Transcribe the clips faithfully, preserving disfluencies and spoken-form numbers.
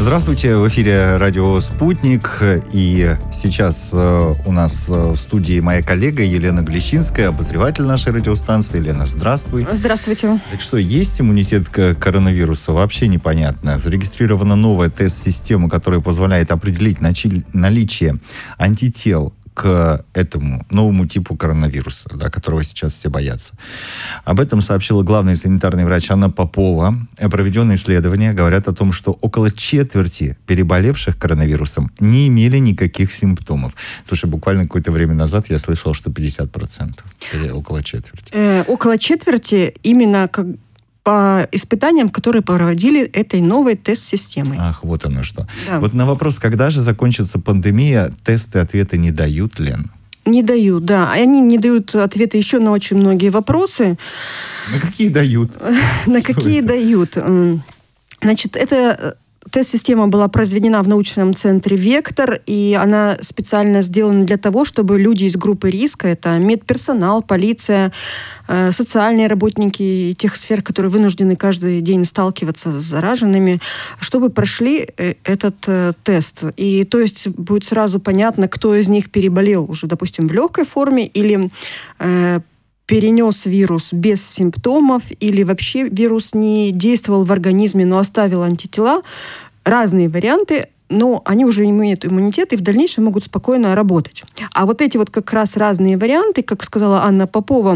Здравствуйте, в эфире радио «Спутник». И сейчас у нас в студии моя коллега Елена Глещинская, обозреватель нашей радиостанции. Елена, здравствуй. Здравствуйте. Так что, есть иммунитет к коронавирусу? Вообще непонятно. Зарегистрирована новая тест-система, которая позволяет определить наличие антител к этому новому типу коронавируса, да, которого сейчас все боятся. Об этом сообщила главный санитарный врач Анна Попова. Проведенные исследования говорят о том, что около четверти переболевших коронавирусом не имели никаких симптомов. Слушай, буквально какое-то время назад я слышал, что пятьдесят процентов. Или около четверти. Э, около четверти именно как по испытаниям, которые проводили этой новой тест-системой. Ах, вот оно что. Да. Вот на вопрос, когда же закончится пандемия, тесты ответа не дают, Лен? Не дают, да. Они не дают ответы еще на очень многие вопросы. На какие дают? На какие дают? Значит, это... Тест-система была произведена в научном центре «Вектор», и она специально сделана для того, чтобы люди из группы риска, это медперсонал, полиция, э, социальные работники тех сфер, которые вынуждены каждый день сталкиваться с зараженными, чтобы прошли э, этот э, тест. И то есть будет сразу понятно, кто из них переболел уже, допустим, в легкой форме или э, перенес вирус без симптомов или вообще вирус не действовал в организме, но оставил антитела. Разные варианты, но они уже имеют иммунитет и в дальнейшем могут спокойно работать. А вот эти вот как раз разные варианты, как сказала Анна Попова,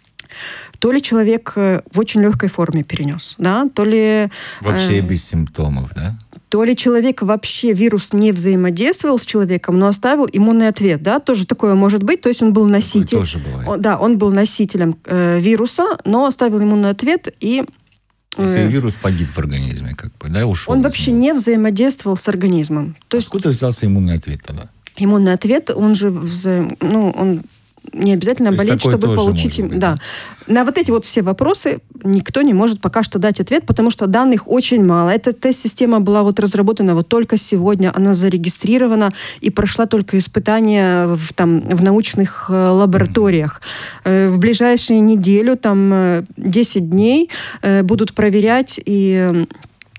то ли человек в очень легкой форме перенес, да, то ли... Вообще э, без симптомов, да? То ли человек вообще, вирус не взаимодействовал с человеком, но оставил иммунный ответ, да, тоже такое может быть, то есть он был носителем... Тоже бывает. Он, да, он был носителем э, вируса, но оставил иммунный ответ и... То есть э, вирус погиб в организме, как бы, да, ушел. Он вообще не взаимодействовал с организмом. То есть, откуда взялся иммунный ответ тогда? Иммунный ответ, он же, взаим... ну, он... не обязательно болеть, чтобы получить... Быть, да. да. На вот эти вот все вопросы никто не может пока что дать ответ, потому что данных очень мало. Эта тест-система была вот разработана вот только сегодня, она зарегистрирована и прошла только испытания в, там, в научных э, лабораториях. Э, в ближайшие неделю, там, э, десять дней э, будут проверять и... Э,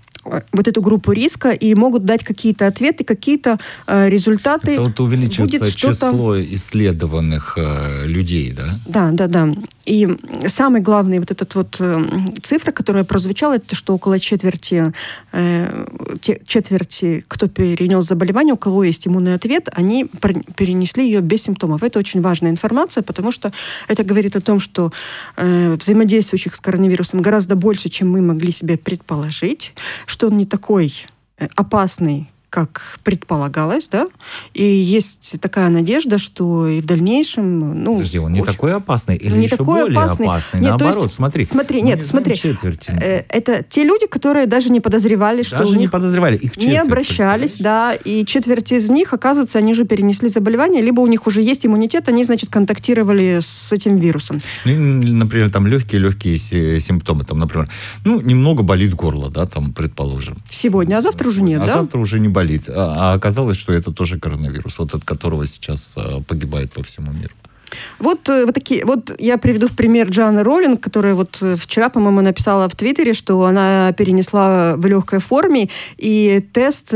вот эту группу риска и могут дать какие-то ответы, какие-то э, результаты. Это вот увеличивается будет число исследованных э, людей, да? Да, да, да. И самый главный вот этот вот э, цифра, которая прозвучала, это что около четверти, э, те, четверти, кто перенес заболевание, у кого есть иммунный ответ, они перенесли ее без симптомов. Это очень важная информация, потому что это говорит о том, что э, взаимодействующих с коронавирусом гораздо больше, чем мы могли себе предположить, что он не такой опасный, как предполагалось, да, и есть такая надежда, что и в дальнейшем... Ну, подожди, он не очень... такой опасный или не еще такой более опасный, опасный? Нет, наоборот, есть, смотри. Смотри, нет, не смотри. Четверти. Это те люди, которые даже не подозревали, что даже у них... не подозревали, их четверть, не обращались, да, и четверть из них, оказывается, они уже перенесли заболевание, либо у них уже есть иммунитет, они, значит, контактировали с этим вирусом. Ну, например, там легкие-легкие симптомы, там, например, ну, немного болит горло, да, там, предположим. Сегодня, а завтра уже нет, а да? А завтра уже не болит. А, а оказалось, что это тоже коронавирус, вот от которого сейчас а, погибает по всему миру. Вот, вот такие, вот я приведу в пример Джоанны Роулинг, которая вот вчера, по-моему, написала в Твиттере, что она перенесла в легкой форме, и тест,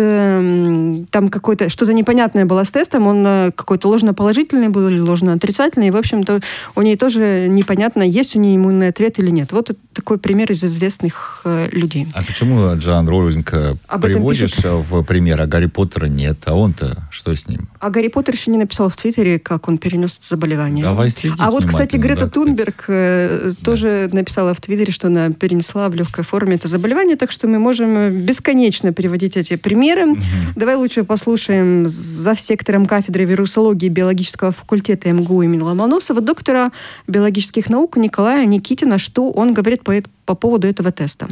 э, там какой-то, что-то непонятное было с тестом, он э, какой-то ложноположительный был или ложноотрицательный, и, в общем-то, у нее тоже непонятно, есть у нее иммунный ответ или нет. Вот такой пример из известных э, людей. А почему Джоанн Роулинг приводишь в пример, а Гарри Поттера нет? А он-то что с ним? А Гарри Поттер еще не написал в Твиттере, как он перенес заболевание. Давай следить. А вот, кстати, Грета да, Тунберг э, да. тоже написала в Твиттере, что она перенесла в легкой форме это заболевание, так что мы можем бесконечно приводить эти примеры. Угу. Давай лучше послушаем завсектором кафедры вирусологии биологического факультета эм гэ у имени Ломоносова доктора биологических наук Николая Никитина, что он говорит по, по поводу этого теста.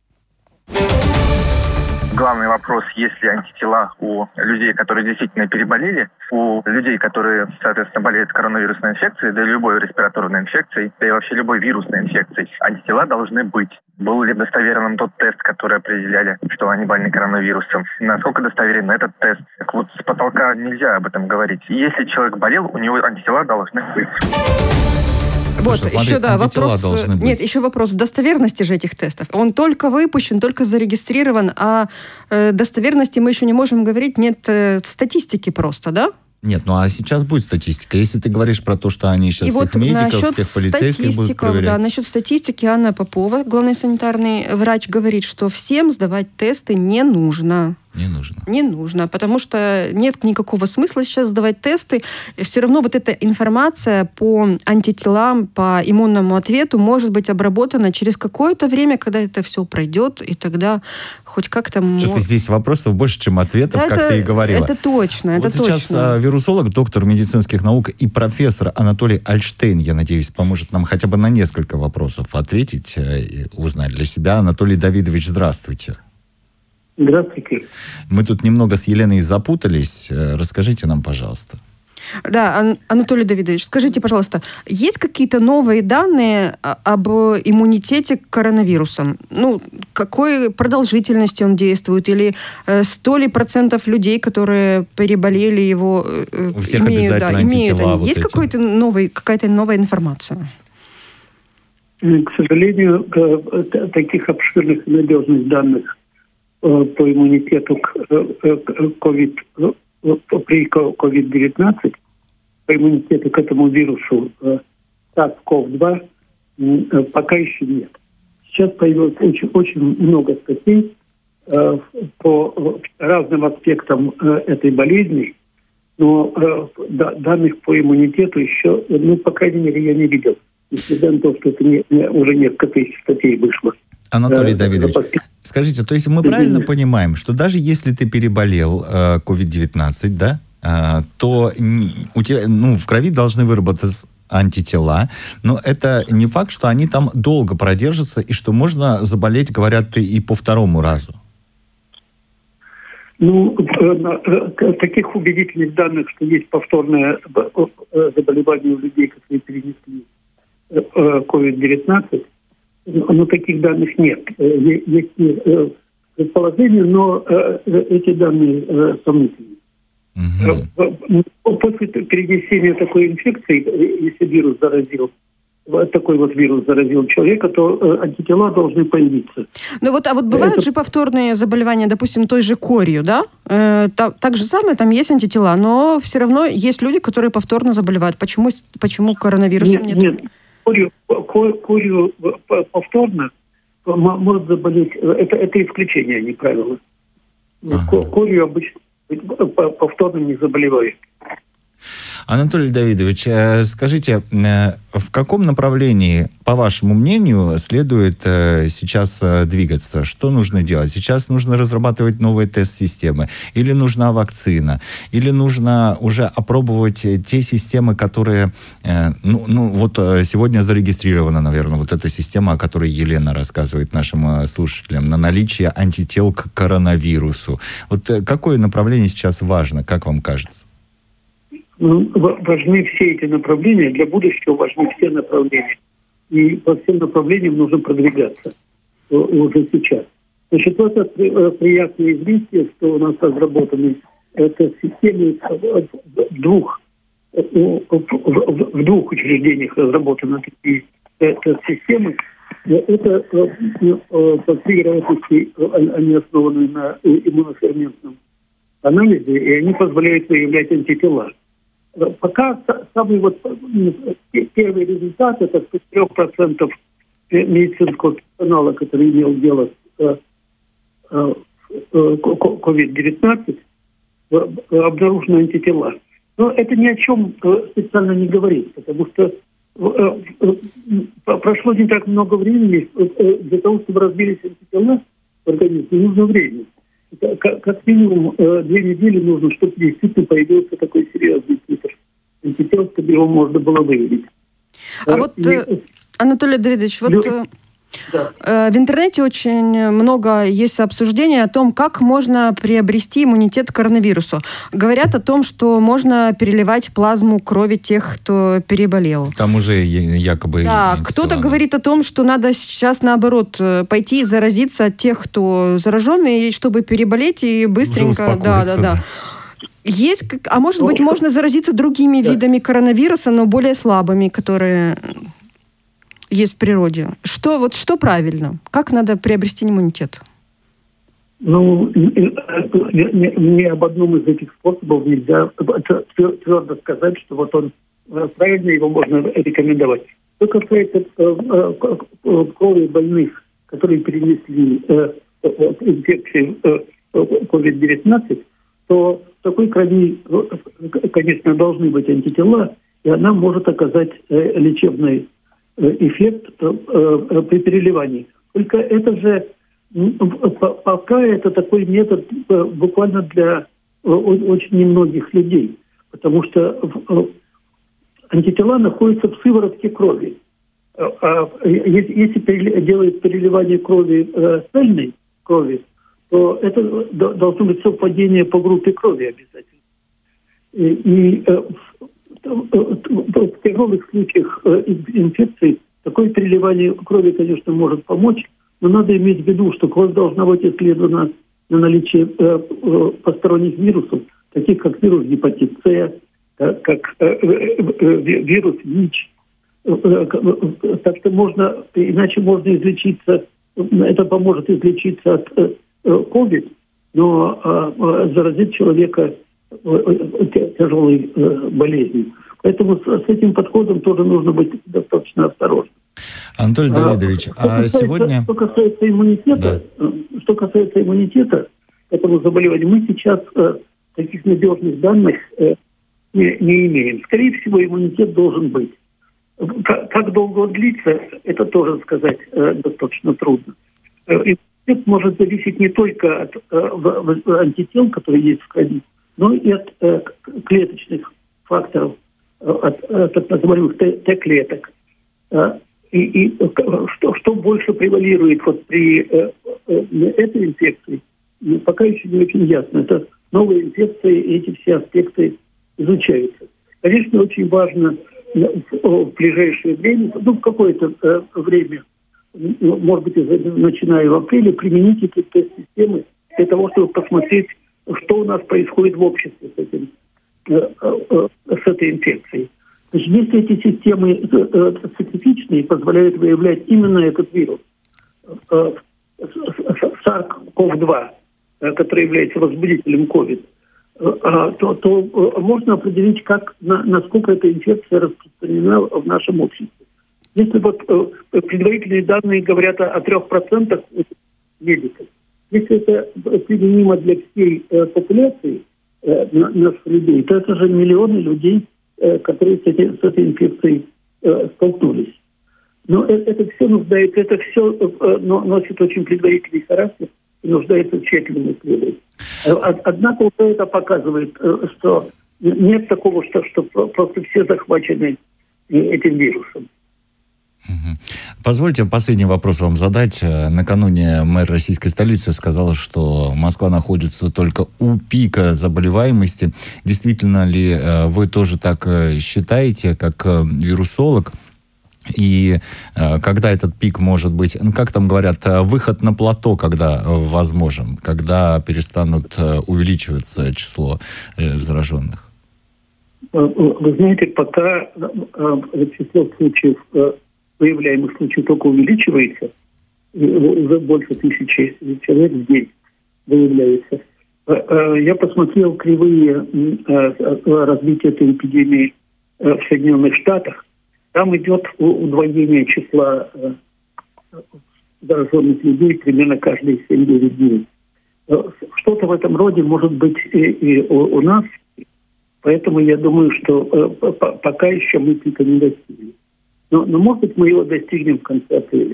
Главный вопрос, есть ли антитела у людей, которые действительно переболели, у людей, которые, соответственно, болеют коронавирусной инфекцией, да и любой респираторной инфекцией, да и вообще любой вирусной инфекцией. Антитела должны быть. Был ли достоверным тот тест, который определяли, что они больны коронавирусом? Насколько достоверен этот тест? Так вот, с потолка нельзя об этом говорить. Если человек болел, у него антитела должны быть. Слушай, вот, смотри, еще, да, вопрос, должны быть. Нет, еще вопрос достоверности же этих тестов. Он только выпущен, только зарегистрирован, а э, достоверности мы еще не можем говорить, нет э, статистики просто, да? Нет, ну а сейчас будет статистика. Если ты говоришь про то, что они сейчас и всех вот медиков, всех полицейских будут проверять. Да, насчет статистики Анна Попова, главный санитарный врач, говорит, что всем сдавать тесты не нужно. Не нужно. Не нужно, потому что нет никакого смысла сейчас сдавать тесты. Все равно вот эта информация по антителам, по иммунному ответу может быть обработана через какое-то время, когда это все пройдет, и тогда хоть как-то... Что-то мож... здесь вопросов больше, чем ответов, да, как это, ты и говорила. Это точно, вот это сейчас точно. Вирусолог, доктор медицинских наук и профессор Анатолий Альштейн, я надеюсь, поможет нам хотя бы на несколько вопросов ответить и узнать для себя. Анатолий Давидович, здравствуйте. Здравствуйте. Мы тут немного с Еленой запутались. Расскажите нам, пожалуйста. Да, Ан- Анатолий Давидович, скажите, пожалуйста, есть какие-то новые данные об иммунитете к коронавирусам? Ну, какой продолжительности он действует? Или э, сто ли процентов людей, которые переболели его, э, У всех имеют, обязательно да, антитела имеют, вот есть эти. какой-то новый, какая-то новая информация? К сожалению, таких обширных и надежных данных по иммунитету к COVID, при ковид девятнадцать, по иммунитету к этому вирусу сарс ков два пока еще нет. Сейчас появилось очень, очень много статей по разным аспектам этой болезни, но данных по иммунитету еще, ну, по крайней мере, я не видел. Несмотря на то, что это не, не, уже несколько тысяч статей вышло. Анатолий э, Давидович, запас... скажите, то есть мы правильно понимаем, что даже если ты переболел э, ковид девятнадцать, да, э, то у тебя, ну, в крови должны выработаться антитела, но это не факт, что они там долго продержатся, и что можно заболеть, говорят, и по второму разу? Ну, таких убедительных данных, что есть повторное заболевание у людей, которые перенесли ковид девятнадцать, но таких данных нет. Есть предположения, но эти данные сомнительны. Угу. После перенесения такой инфекции, если вирус заразил, такой вот вирус заразил человека, то антитела должны появиться. Ну вот, а вот бывают Это... же повторные заболевания, допустим, той же корью, да? Э, та, так же самое, там есть антитела, но все равно есть люди, которые повторно заболевают. Почему, почему коронавирусом нет? Нет, нет. Корью, корью повторно может заболеть, это, это исключение, а не правило. Ага. Корью обычно повторно не заболевают. Анатолий Давидович, скажите, в каком направлении, по вашему мнению, следует сейчас двигаться? Что нужно делать? Сейчас нужно разрабатывать новые тест-системы? Или нужна вакцина? Или нужно уже опробовать те системы, которые... Ну, ну вот сегодня зарегистрирована, наверное, вот эта система, о которой Елена рассказывает нашим слушателям, на наличие антител к коронавирусу. Вот какое направление сейчас важно, как вам кажется? Важны все эти направления, для будущего важны все направления. И по всем направлениям нужно продвигаться уже сейчас. Значит, вот это приятное известие, что у нас разработаны это системы в двух, в двух учреждениях разработаны такие системы. Это, по всей вероятности, они основаны на иммуноферментном анализе, и они позволяют выявлять антитела. Пока самый вот первый результат — это сто процентов медицинского персонала, который имел дело с ковид девятнадцать, обнаружены антитела. Но это ни о чем специально не говорит, потому что прошло не так много времени. Для того, чтобы развились антитела в организме, нужно время. Как, как минимум э, две недели нужно, чтобы действительно появился такой серьезный титр антител, чтобы его можно было выявить. А э, вот, и... Анатолий Давидович, вот Лю... да. э, в интернете очень много есть обсуждений о том, как можно приобрести иммунитет к коронавирусу. Говорят о том, что можно переливать плазму крови тех, кто переболел. Там уже якобы... Да, кто-то говорит о том, что надо сейчас, наоборот, пойти и заразиться от тех, кто зараженный, чтобы переболеть и быстренько... Да, да, да. Есть, а может быть, можно заразиться другими да. видами коронавируса, но более слабыми, которые... есть в природе. Что, вот, что правильно? Как надо приобрести иммунитет? Ну, ни, ни об одном из этих способов нельзя твердо сказать, что вот он правильно, его можно рекомендовать. Что касается крови больных, которые перенесли инфекцию ковид девятнадцать, то в такой крови, конечно, должны быть антитела, и она может оказать лечебный эффект при переливании. Только это же пока это такой метод буквально для очень немногих людей, потому что антитела находятся в сыворотке крови. А если делают переливание крови, цельной крови, то это должно быть совпадение по группе крови обязательно. И в тяжелых случаях инфекции такое переливание крови, конечно, может помочь, но надо иметь в виду, что кровь должна быть исследована на наличие посторонних вирусов, таких как вирус гепатит С, как вирус ВИЧ. Так что можно, иначе можно излечиться, это поможет излечиться от ковид, но заразить человека тяжелой болезнью. Поэтому с этим подходом тоже нужно быть достаточно осторожным. Анатолий Давидович, а, а сегодня... Что касается иммунитета, да. что касается иммунитета к этому заболеванию, мы сейчас э, таких надежных данных э, не, не имеем. Скорее всего, иммунитет должен быть. Как, как долго он длится, это тоже сказать э, достаточно трудно. Э, иммунитет может зависеть не только от э, антител, которые есть в крови, но и от э, клеточных факторов, э, от, от так называемых Т-клеток. И, и что, что больше превалирует вот при э, э, этой инфекции, пока еще не очень ясно. Это новые инфекции, и эти все аспекты изучаются. Конечно, очень важно в, в ближайшее время, ну, в какое-то э, время, может быть, начиная в апреле, применить эти тест-системы для того, чтобы посмотреть, что у нас происходит в обществе с, этим, э, э, с этой инфекцией. Значит, если эти системы э, специфичные, позволяют выявлять именно этот вирус, э, сарс-ков два, э, который является возбудителем ковид, э, то, то э, можно определить, как, на, насколько эта инфекция распространена в нашем обществе. Если вот э, предварительные данные говорят о, о трех процентах медиков, если это применимо для всей э, популяции э, наших людей, то это же миллионы людей, которые с, эти, с этой инфекцией э, столкнулись. Но это, это все нуждается, это все э, носит очень предварительный характер и нуждается в тщательном исследовании. Однако уже это показывает, э, что нет такого, что, что просто все захвачены этим вирусом. Позвольте последний вопрос вам задать. Накануне мэр российской столицы сказала, что Москва находится только у пика заболеваемости. Действительно ли вы тоже так считаете, как вирусолог? И когда этот пик может быть, ну, как там говорят, выход на плато, когда возможен, когда перестанут увеличиваться число зараженных? Вы знаете, пока число случаев, выявляемых случаев только увеличивается, уже больше тысячи человек в день выявляется. Я посмотрел кривые развития этой эпидемии в Соединенных Штатах. Там идет удвоение числа зараженных людей примерно каждые семь-девять дней. Что-то в этом роде может быть и, и у, у нас. Поэтому я думаю, что пока еще мы пика не достигли. Но, но, может быть, мы его достигнем в конце апреля.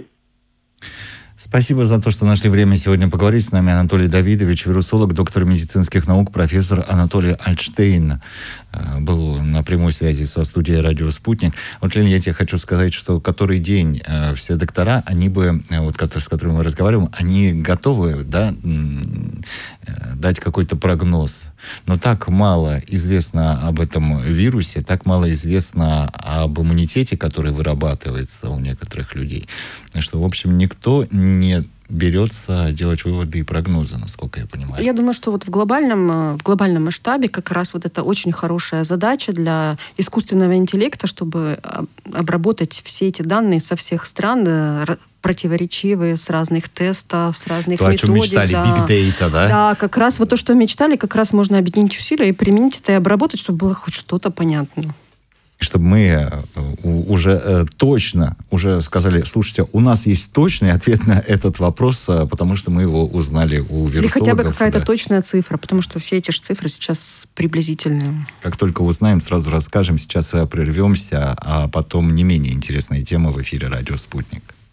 Спасибо за то, что нашли время сегодня поговорить с нами. Анатолий Давидович, вирусолог, доктор медицинских наук, профессор Анатолий Альтштейн был на прямой связи со студией «Радио Спутник». Вот, Лена, я тебе хочу сказать, что который день все доктора, они бы, вот с которыми мы разговариваем, они готовы, да, дать какой-то прогноз. Но так мало известно об этом вирусе, так мало известно об иммунитете, который вырабатывается у некоторых людей, что, в общем, никто не берется делать выводы и прогнозы, насколько я понимаю. Я думаю, что вот в глобальном, в глобальном масштабе как раз вот это очень хорошая задача для искусственного интеллекта, чтобы обработать все эти данные со всех стран, противоречивые, с разных тестов, с разных то, методик. То, о чем мечтали, да. big data, да? Да, как раз вот то, что мечтали, как раз можно объединить усилия и применить это и обработать, чтобы было хоть что-то понятно. Чтобы мы уже э, точно уже сказали, слушайте, у нас есть точный ответ на этот вопрос, потому что мы его узнали у вирусологов. Или хотя бы какая-то да. точная цифра, потому что все эти же цифры сейчас приблизительные. Как только узнаем, сразу расскажем. Сейчас прервемся, а потом не менее интересная тема в эфире «Радио Спутник».